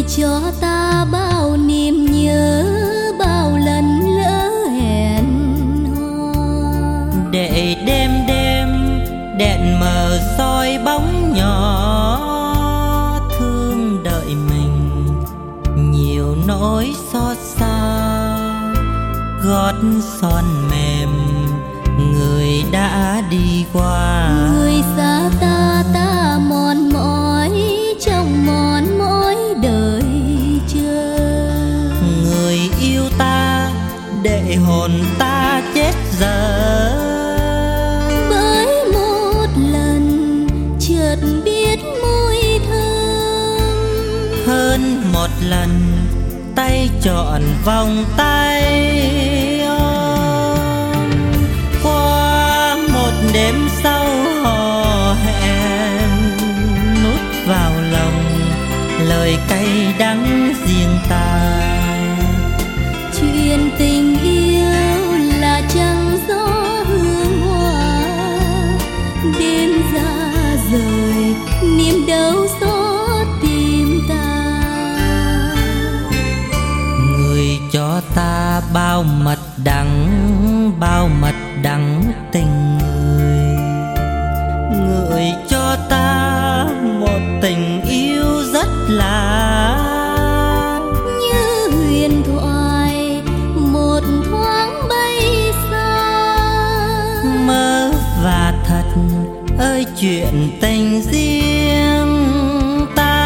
cho ta bao niềm nhớ, bao lần lỡ hẹn hò. Để đêm đêm đèn mờ soi bóng nhỏ, thương đợi mình nhiều nỗi xót xa. Gót son mềm người đã đi qua, người xa ta ta mòn mỏi trong mòn mỏi đời chờ. Người yêu ta để hồn ta chết dở, bởi một lần chợt biết mùi thơm. hơn một lần tay trọn vòng tay ôm. Qua một đêm sau hò hẹn, nút vào lòng lời cay đắng riêng ta. Chuyện tình yêu là trăng gió hương hoa, đêm ra rời niềm đau xót tim ta. Người cho ta bao mật đắng, bao mật đắng tình người. Người cho ta một tình yêu rất lạ, như huyền thoại một thoáng bay xa. mơ và thật ơi chuyện tình riêng ta.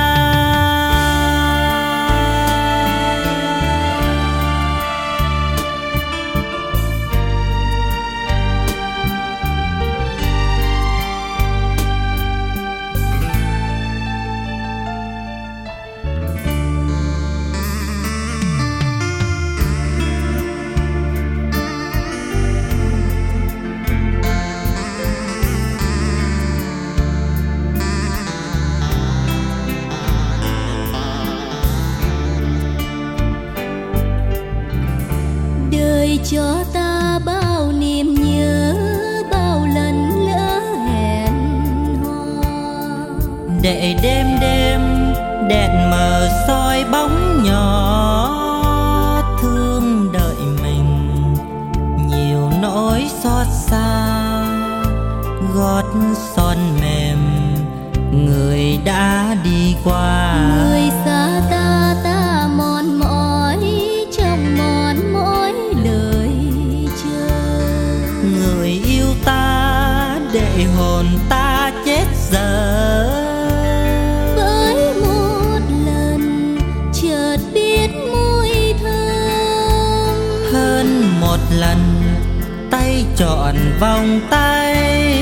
Cho ta bao niềm nhớ, bao lần lỡ hẹn hò. Để đêm đêm đèn mờ soi bóng nhỏ, thương đợi mình nhiều nỗi xót xa. Gót son mềm người đã đi qua, người xa ta ta mòn mỏi trong mòn mỏi đời chờ. người yêu ta để hồn ta chết dở, bởi một lần chợt biết mùi thơm. hơn một lần tay trọn vòng tay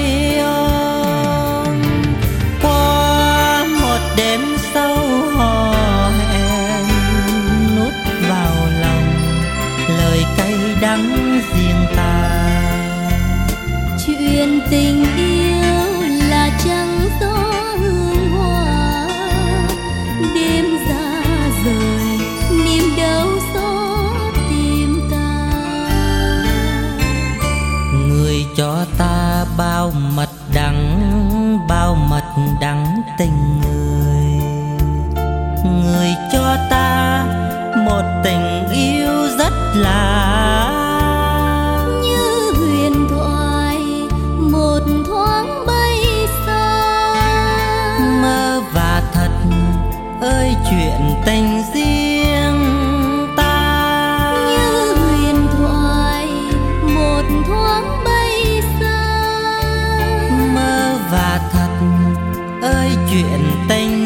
ôm. Qua một đêm sau hò hẹn, nút vào lòng lời cay đắng riêng ta. Chuyện tình yêu là trăng gió hương hoa, đêm ra rời niềm đau xót tim ta. Người cho ta bao mật đắng, bao mật đắng tình người. Người cho ta một tình yêu rất lạ, như huyền thoại một thoáng bay xa. mơ và thật ơi chuyện tình riêng ta. Như huyền thoại một thoáng bay xa. Mơ và thật ơi chuyện tình